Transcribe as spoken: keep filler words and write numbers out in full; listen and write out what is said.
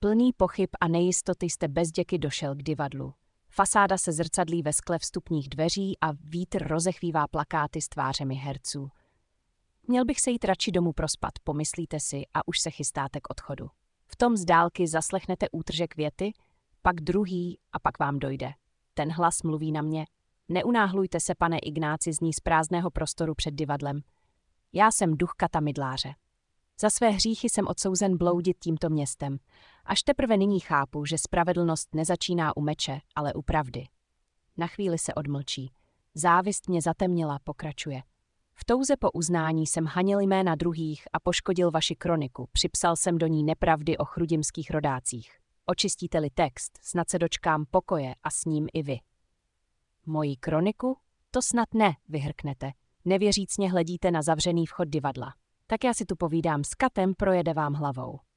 Plný pochyb a nejistoty jste bezděky došel k divadlu. Fasáda se zrcadlí ve skle vstupních dveří a vítr rozechvívá plakáty s tvářemi herců. Měl bych se jít radši domů prospat, pomyslíte si a už se chystáte k odchodu. V tom z dálky zaslechnete útržek věty, pak druhý a pak vám dojde. Ten hlas mluví na mě. Neunáhlujte se, pane Ignáci, zní z prázdného prostoru před divadlem. Já jsem duch Kata Mydláře. Za své hříchy jsem odsouzen bloudit tímto městem. Až teprve nyní chápu, že spravedlnost nezačíná u meče, ale u pravdy. Na chvíli se odmlčí. Závist mě zatemnila, pokračuje. V touze po uznání jsem hanil jména druhých a poškodil vaši kroniku. Připsal jsem do ní nepravdy o chrudimských rodácích. Očistíte-li text, snad se dočkám pokoje a s ním i vy. Moji kroniku? To snad ne, vyhrknete. Nevěřícně hledíte na zavřený vchod divadla. Tak já si tu povídám s Katem, projede vám hlavou.